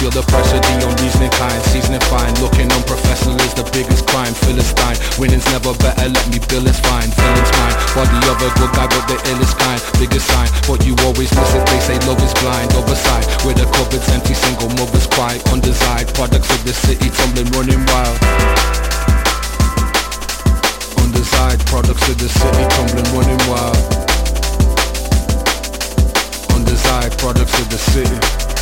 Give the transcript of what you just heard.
feel the pressure, the unreasoning kind. Seasoning fine, looking unprofessional is the biggest crime. Philistine, winning's never better, let me bill is fine. Feelings mine, body of a good guy but the illest kind. Biggest sign, but you always miss it, they say love is blind. Overside, where the cupboard's empty, single mothers cry. Undesired, products of the city tumbling, running wild. Undesired, products of the city tumbling, running wild. Undesired, products of the city.